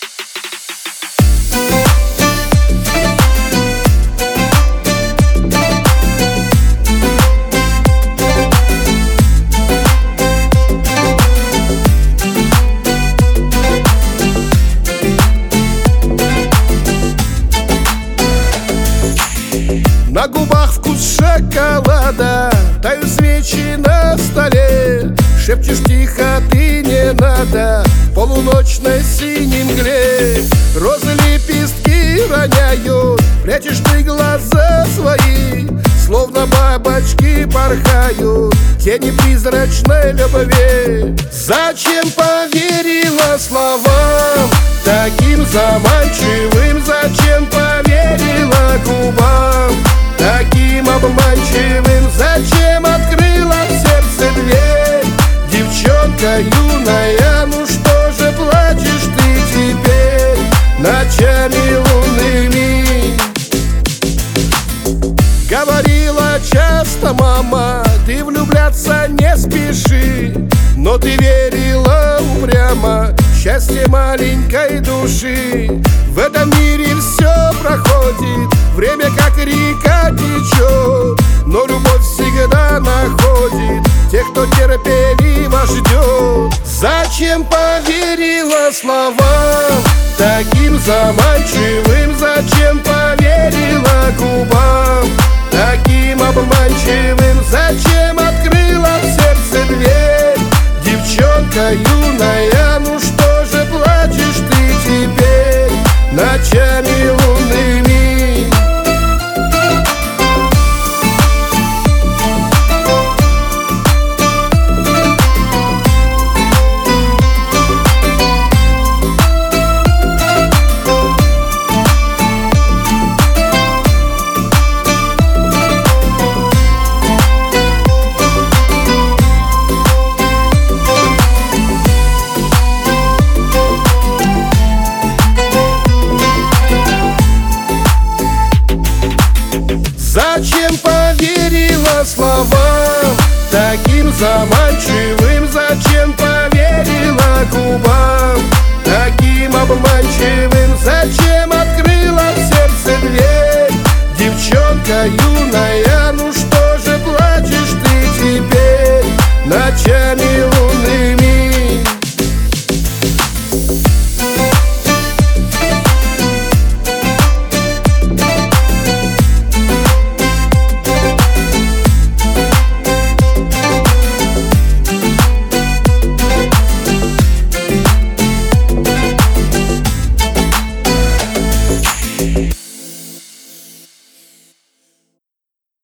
На губах вкус шоколада, тают свечи на столе. Шепчешь тихо, ты не надо, в полуночной синей мгле. Розы лепестки роняют, прячешь ты глаза свои, словно бабочки порхают, тени призрачной любви. Зачем поверила словам таким заманчивым? Зачем поверила губам таким обманчивым? Зачем открыла в сердце дверь? Девчонка юная, ну что же плачешь ты теперь ночами лунными? Говорила часто мама, ты влюбляться не спеши, но ты верила упрямо счастье маленькой души. В этом мире все проходит, время как река течет, но любовь всегда находит тех, кто терпеливо ждет. Зачем поверила словам таким заманчивым? Зачем поверила губам таким обманчивым? Зачем открыла в сердце дверь? Девчонка юная, ну что же плачешь ты теперь ночами лунными? Зачем поверила словам таким заманчивым? Зачем поверила губам